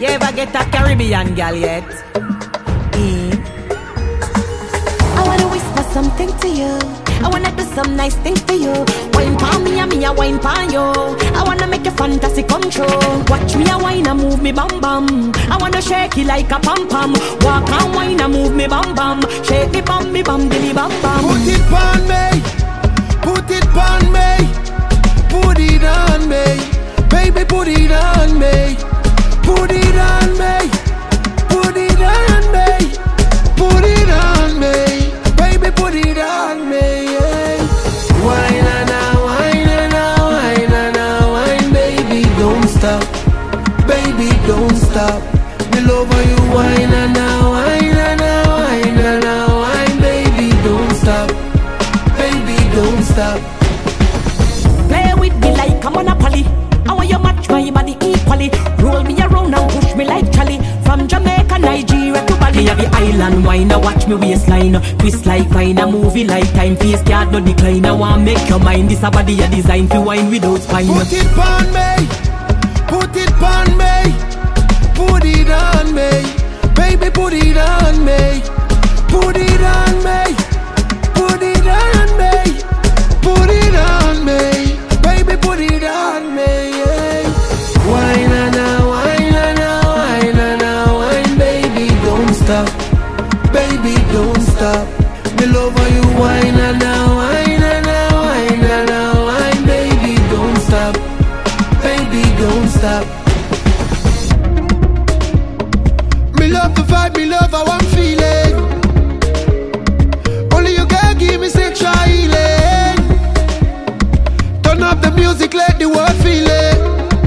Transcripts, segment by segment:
You ever get a Caribbean girl yet? I wanna whisper something to you. I wanna do some nice things for you. Wine pa me and me a wine pa you. I wanna make your fantasy come true. Watch me a wine and move me bam bam. I wanna shake it like a pom pom. Walk and wine and move me bam bam. Shake me bam dilly bam bam. Put it on me, put it on me, put it on me, baby, put it on me, put it on me, put it on me, put it on me, baby, put it on me. Yeah. Wine and wine and wine and wine, baby, don't stop, baby, don't stop. Me love how you wine and wine and wine and wine, baby, don't stop, baby, don't stop. Play with me like a monopoly. I want you match my body equally. Roll me around and push me like Charlie. From Jamaica, Nigeria to Bali. Me have the island wine, I watch me waistline. Twist like vine, a movie like time. Face card no decline, I want make your mind. This a body a design for wine without spine. Put it on me, put it on me, put it on me, baby, put it on me, put it on me, put it on me, put it on me, baby, put it on me. Yeah. Wine and wine and wine and wine, baby, don't stop, baby, don't stop. Me love how you wine and wine and wine and wine, baby, don't stop, baby, don't stop. Me love the vibe, me love how I'm feeling. Only you can give me sexual healing. Turn up the music, let the world feel it.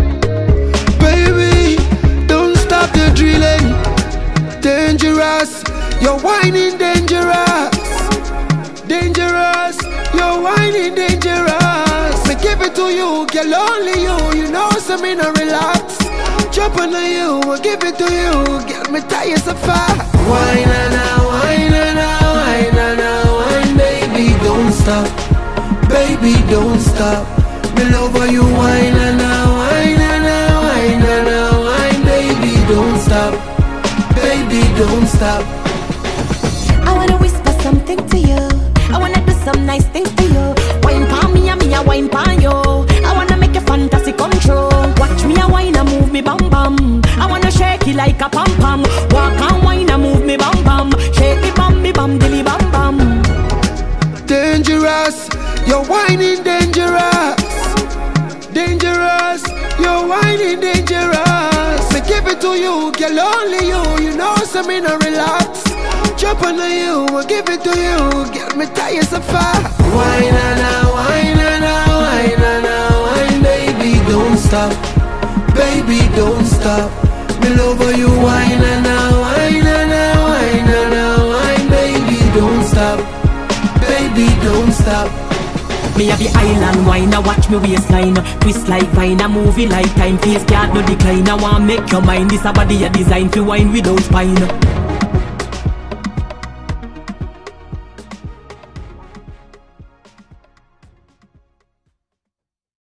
Baby, don't stop the drilling. Dangerous, you're whining dangerous. Dangerous, you're whining dangerous. Me give it to you, girl, only you. You know, so me no relax. Jump on you, I give it to you. Girl, me tell you so far. Wine and wine and wine and wine, baby, don't stop, baby, don't stop. Me love how you wine and wine and wine and wine, baby, don't stop, baby, don't stop. I wanna whisper something to you. I wanna do some nice things for you. Wine pa me and me a wine pa you. I wanna make your fantasy come true. Watch me a wine and move me bam bam. I wanna shake it like a pom pom. Walk and wine and move me bam bam. Shake me bam dilly bam bam. Dangerous, you're whining dangerous. Dangerous, you're whining dangerous. Me give it to you, girl, only you. You know, so me no relax. Jump on you, I give it to you. Girl, me tell you so far. Wine and wine and wine and wine, baby, don't stop, baby, don't stop. Me love how you wine and wine and wine and wine, baby, don't stop, baby, don't stop. Me have the island wine, I watch me waistline. Twist like vine, a movie like time. Face card no decline, I want make your mind. This a body a design for wine without spine.